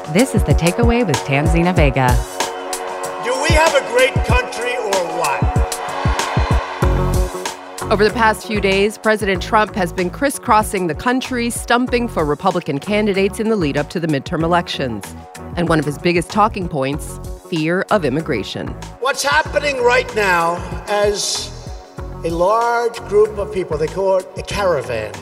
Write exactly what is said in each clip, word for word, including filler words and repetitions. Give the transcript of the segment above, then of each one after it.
This is The Takeaway with Tanzina Vega. Do we have a great country or what? Over the past few days, President Trump has been crisscrossing the country, stumping for Republican candidates in the lead up to the midterm elections. And one of his biggest talking points, fear of immigration. What's happening right now as a large group of people, they call it a caravan.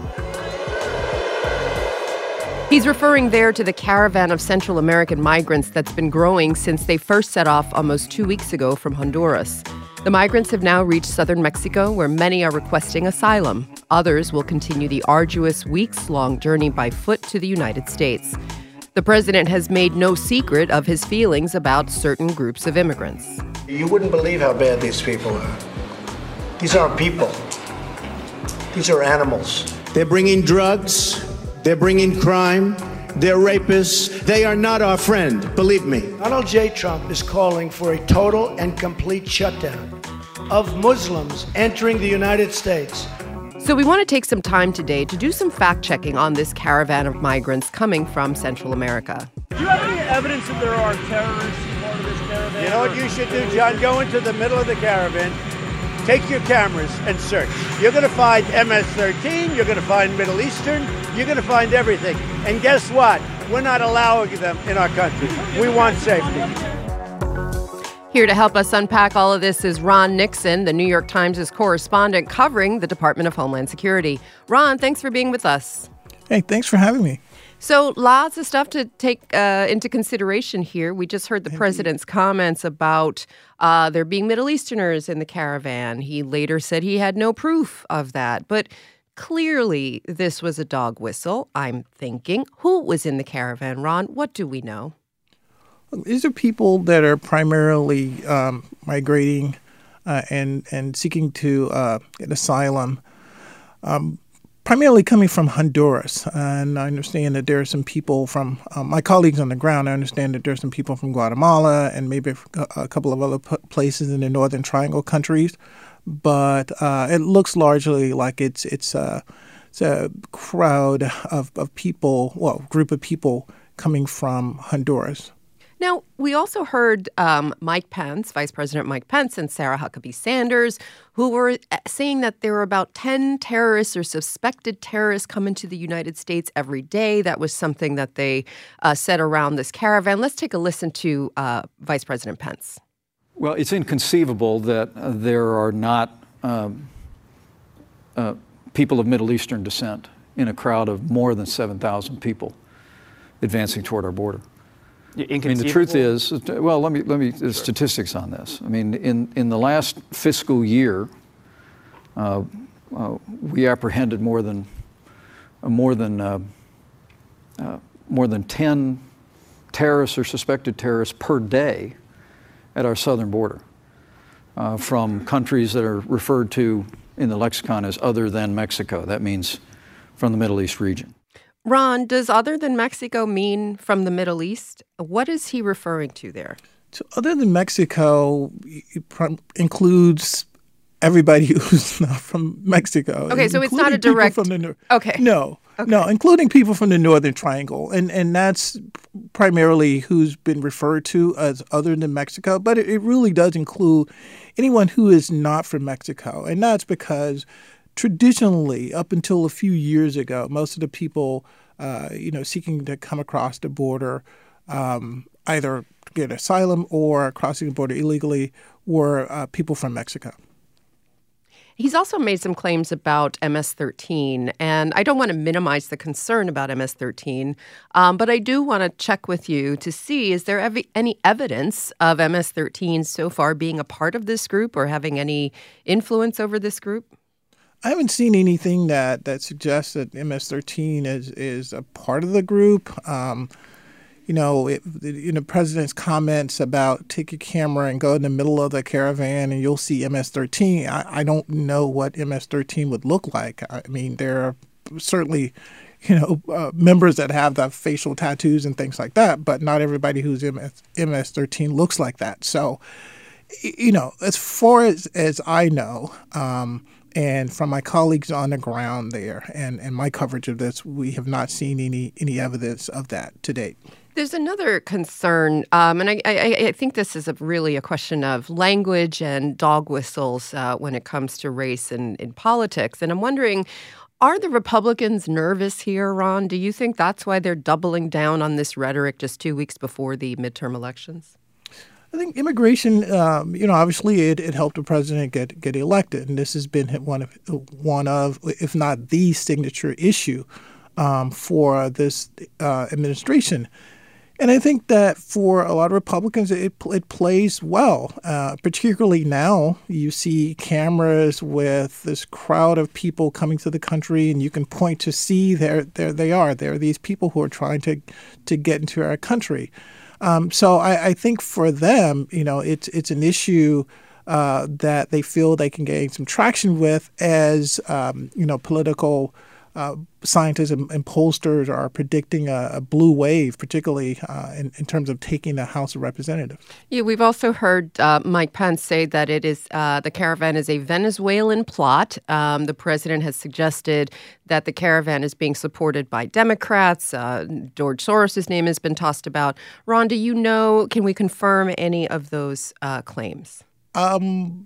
He's referring there to the caravan of Central American migrants that's been growing since they first set off almost two weeks ago from Honduras. The migrants have now reached southern Mexico, where many are requesting asylum. Others will continue the arduous, weeks-long journey by foot to the United States. The president has made no secret of his feelings about certain groups of immigrants. You wouldn't believe how bad these people are. These aren't people. These are animals. They're bringing drugs. They're bringing crime. They're rapists. They are not our friend, believe me. Donald J. Trump is calling for a total and complete shutdown of Muslims entering the United States. So we want to take some time today to do some fact-checking on this caravan of migrants coming from Central America. Do you have any evidence that there are terrorists part of this caravan? You know what you should do, John? Go into the middle of the caravan, take your cameras and search. You're going to find M S thirteen, you're going to find Middle Eastern, you're going to find everything. And guess what? We're not allowing them in our country. We want safety. Here to help us unpack all of this is Ron Nixon, the New York Times' correspondent covering the Department of Homeland Security. Ron, thanks for being with us. Hey, thanks for having me. So lots of stuff to take uh, into consideration here. We just heard the president's comments about uh, there being Middle Easterners in the caravan. He later said he had no proof of that. But clearly this was a dog whistle, I'm thinking. Who was in the caravan, Ron? What do we know? These are people that are primarily um, migrating uh, and, and seeking to uh, get asylum. Um Primarily coming from Honduras, and I understand that there are some people from um, my colleagues on the ground. I understand that there are some people from Guatemala and maybe a couple of other p- places in the Northern Triangle countries, but uh, it looks largely like it's it's a, it's a crowd of, of people, well, group of people coming from Honduras. Now, we also heard um, Mike Pence, Vice President Mike Pence, and Sarah Huckabee Sanders, who were saying that there were about ten terrorists or suspected terrorists coming to the United States every day. That was something that they uh, said around this caravan. Let's take a listen to uh, Vice President Pence. Well, it's inconceivable that uh, there are not um, uh, people of Middle Eastern descent in a crowd of more than seven thousand people advancing toward our border. I mean, the truth is, well, let me let me the statistics on this. I mean, in, in the last fiscal year, uh, uh, we apprehended more than uh, more than uh, uh, more than ten terrorists or suspected terrorists per day at our southern border uh, from countries that are referred to in the lexicon as other than Mexico. That means from the Middle East region. Ron, does other than Mexico mean from the Middle East? What is he referring to there? So other than Mexico it includes everybody who's not from Mexico. Okay, so it's not a direct... From the, okay. No, okay. no, including people from the Northern Triangle. And and that's primarily who's been referred to as other than Mexico. But it, it really does include anyone who is not from Mexico. And that's because traditionally, up until a few years ago, most of the people, uh, you know, seeking to come across the border, um, either get asylum or crossing the border illegally, were uh, people from Mexico. He's also made some claims about M S thirteen, and I don't want to minimize the concern about M S thirteen, um, but I do want to check with you to see, is there ev- any evidence of M S thirteen so far being a part of this group or having any influence over this group? I haven't seen anything that, that suggests that M S thirteen is, is a part of the group. Um, you know, it, in the president's comments about take your camera and go in the middle of the caravan and you'll see M S thirteen, I, I don't know what M S thirteen would look like. I mean, there are certainly, you know, uh, members that have the facial tattoos and things like that, but not everybody who's M S thirteen looks like that. So, you know, as far as, as I know, um, and from my colleagues on the ground there and, and my coverage of this, we have not seen any, any evidence of that to date. There's another concern, um, and I, I, I think this is a really a question of language and dog whistles uh, when it comes to race and in politics. And I'm wondering, are the Republicans nervous here, Ron? Do you think that's why they're doubling down on this rhetoric just two weeks before the midterm elections? I think immigration, um, you know, obviously it, it helped the president get get elected, and this has been one of one of, if not the signature issue um, for this uh, administration. And I think that for a lot of Republicans, it it plays well. Uh, particularly now, you see cameras with this crowd of people coming to the country, and you can point to see there there they are. There are these people who are trying to to get into our country. Um, so I, I think for them, you know, it's it's an issue uh, that they feel they can gain some traction with as um, you know political. Uh, scientists and, and pollsters are predicting a, a blue wave, particularly uh, in, in terms of taking the House of Representatives. Yeah, we've also heard uh, Mike Pence say that it is uh, the caravan is a Venezuelan plot. Um, the president has suggested that the caravan is being supported by Democrats. Uh, George Soros' name has been tossed about. Ron, do you know, can we confirm any of those uh, claims? Um.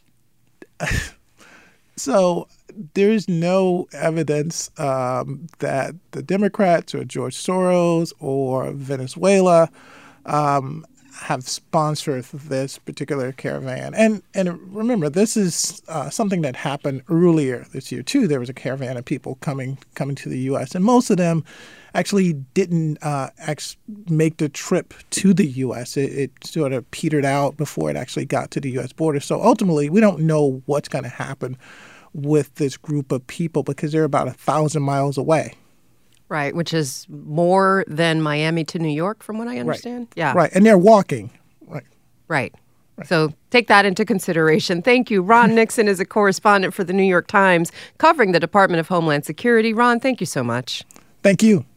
So there's no evidence um, that the Democrats or George Soros or Venezuela um, have sponsored this particular caravan. And and remember, this is uh, something that happened earlier this year, too. There was a caravan of people coming coming to the U S, and most of them actually didn't uh, ex- make the trip to the U S. It, it sort of petered out before it actually got to the U S border. So ultimately, we don't know what's going to happen with this group of people because they're about a thousand miles away. Right, which is more than Miami to New York, from what I understand. Right. Yeah. Right, and they're walking. Right. Right. Right. So take that into consideration. Thank you. Ron Nixon is a correspondent for the New York Times covering the Department of Homeland Security. Ron, thank you so much. Thank you.